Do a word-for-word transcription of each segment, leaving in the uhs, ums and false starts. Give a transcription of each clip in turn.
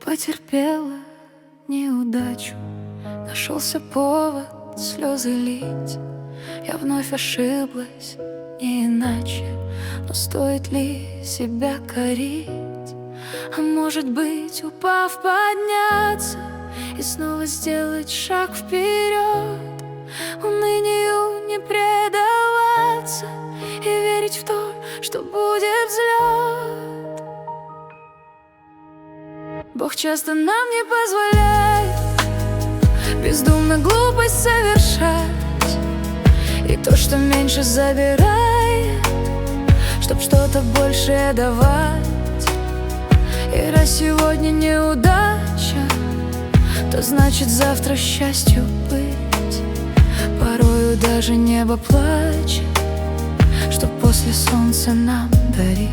Потерпела неудачу, нашелся повод слезы лить. Я вновь ошиблась, не иначе. Но стоит ли себя корить? А может быть, упав, подняться и снова сделать шаг вперед, унынию не предаваться и верить в то, что будет взлет. Бог часто нам не позволяет бездумно глупость совершать, и то, что меньше забирает, чтоб что-то большее давать. И раз сегодня неудача, то значит завтра счастью быть. Порою даже небо плачет, что после солнца нам дарить.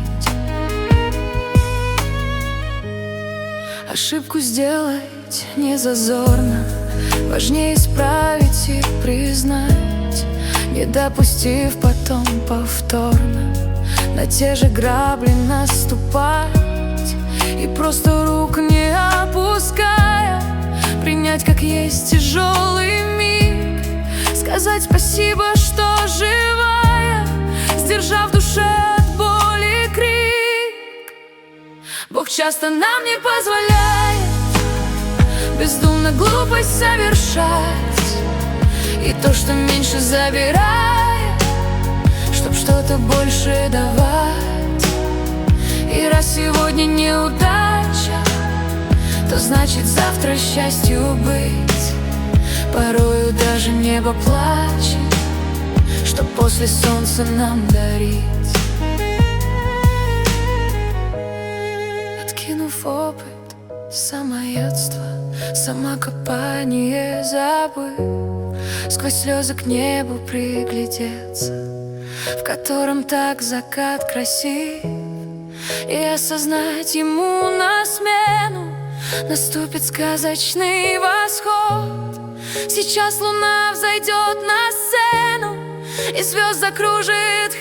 Ошибку сделать не зазорно, важнее исправить и признать, не допустив потом повторно на те же грабли наступать. И просто рук не опуская, принять как есть тяжелый миг, сказать спасибо, что живая, сдержав в душе от боли крик. Бог часто нам не позволяет бездумно глупость совершать, и то, что меньше забирает, чтоб что-то большее давать. И раз сегодня неудача, то значит завтра счастью быть. Порою даже небо плачет, что после солнца нам дарить. Откинув опыт, самоедство, самокопание забыв, сквозь слезы к небу приглядеться, в котором так закат красив, и осознать ему на смену наступит сказочный восход. Сейчас луна взойдет на сцену, и звезд закружит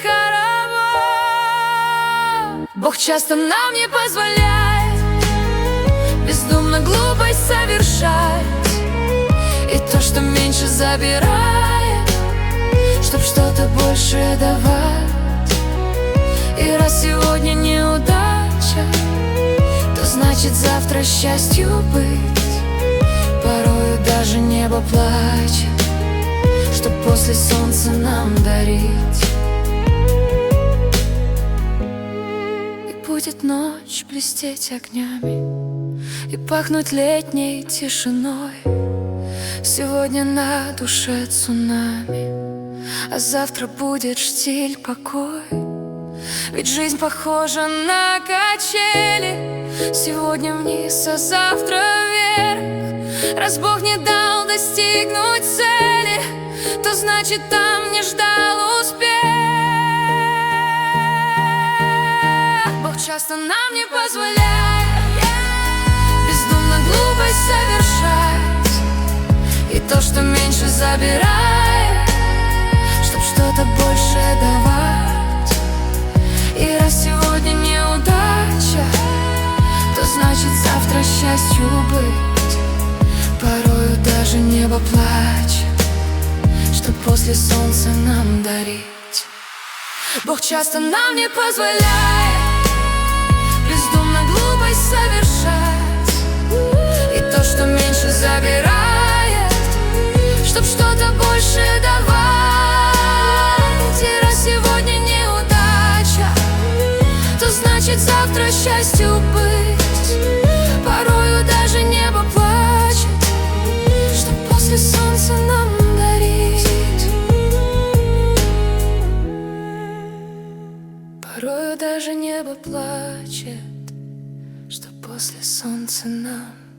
хоровод. Бог часто нам не позволяет бездумно глупость совершать, и то, что меньше забирает, чтоб что-то большее давать. И раз сегодня неудача, то значит завтра счастью быть. Порою даже небо плачет, чтоб после солнца нам дарить. И будет ночь блестеть огнями и пахнуть летней тишиной. Сегодня на душе цунами, а завтра будет штиль, покой. Ведь жизнь похожа на качели, сегодня вниз, а завтра вверх. Раз Бог не дал достигнуть цели, то значит там не ждал успех. Бог часто нам не позволяет бездумно глупость совершать, и то, что меньше забирает, чтоб что-то большее давать. И раз сегодня неудача, то значит завтра счастью быть. Порою даже небо плачет, что после солнца нам дарить. Бог часто нам не позволяет бездумно глупость совершать, и то, что меньше забирает, чтоб что-то большее давать. И раз сегодня неудача, то значит завтра счастью быть. Порою даже небо плачет, что после солнца нам дарить. Порою даже небо плачет, что после солнца нам